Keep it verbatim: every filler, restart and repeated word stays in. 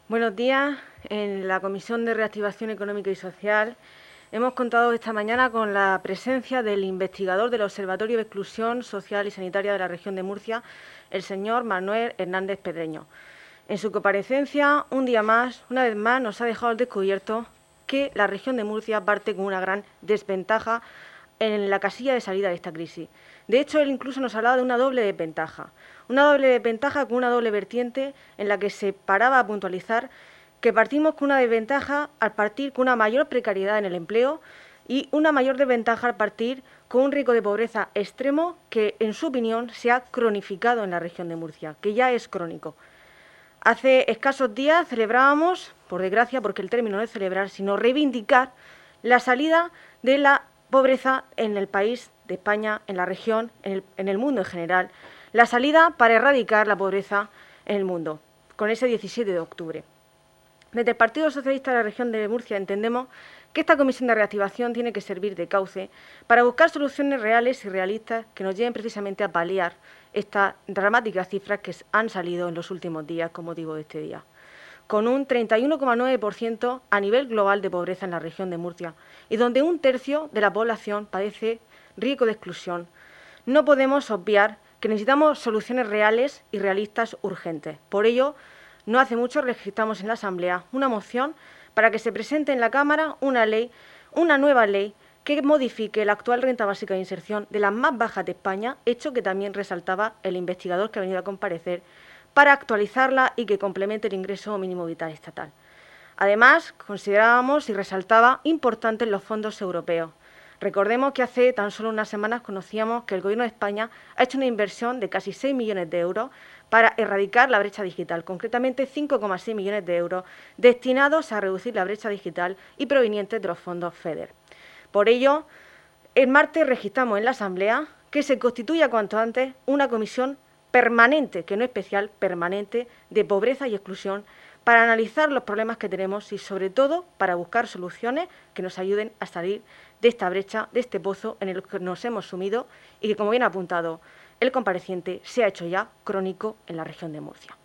Buenos días. En la Comisión de Reactivación Económica y Social hemos contado esta mañana con la presencia del investigador del Observatorio de Exclusión Social y Sanitaria de la región de Murcia, el señor Manuel Hernández Pedreño. En su comparecencia, un día más, una vez más, nos ha dejado al descubierto que la región de Murcia parte con una gran desventaja en la casilla de salida de esta crisis. De hecho, él incluso nos hablaba de una doble desventaja. Una doble desventaja con una doble vertiente en la que se paraba a puntualizar que partimos con una desventaja al partir con una mayor precariedad en el empleo y una mayor desventaja al partir con un riesgo de pobreza extremo que, en su opinión, se ha cronificado en la región de Murcia, que ya es crónico. Hace escasos días celebrábamos, por desgracia, porque el término no es celebrar, sino reivindicar la salida de la pobreza en el país de España, en la región, en el, en el mundo en general, la salida para erradicar la pobreza en el mundo, con ese diecisiete de octubre. Desde el Partido Socialista de la región de Murcia entendemos que esta comisión de reactivación tiene que servir de cauce para buscar soluciones reales y realistas que nos lleven precisamente a paliar estas dramáticas cifras que han salido en los últimos días con motivo de este día, con un treinta y uno coma nueve por ciento a nivel global de pobreza en la región de Murcia y donde un tercio de la población padece riesgo de exclusión. No podemos obviar que necesitamos soluciones reales y realistas urgentes. Por ello, no hace mucho registramos en la Asamblea una moción para que se presente en la Cámara una ley, una nueva ley que modifique la actual renta básica de inserción de las más bajas de España, hecho que también resaltaba el investigador que ha venido a comparecer, para actualizarla y que complemente el ingreso mínimo vital estatal. Además, considerábamos y resaltaba importantes los fondos europeos. Recordemos que hace tan solo unas semanas conocíamos que el Gobierno de España ha hecho una inversión de casi seis millones de euros para erradicar la brecha digital, concretamente cinco coma seis millones de euros destinados a reducir la brecha digital y provenientes de los fondos FEDER. Por ello, el martes registramos en la Asamblea que se constituya cuanto antes una comisión permanente, que no especial, permanente, de pobreza y exclusión, para analizar los problemas que tenemos y, sobre todo, para buscar soluciones que nos ayuden a salir de esta brecha, de este pozo en el que nos hemos sumido y que, como bien ha apuntado el compareciente, se ha hecho ya crónico en la región de Murcia.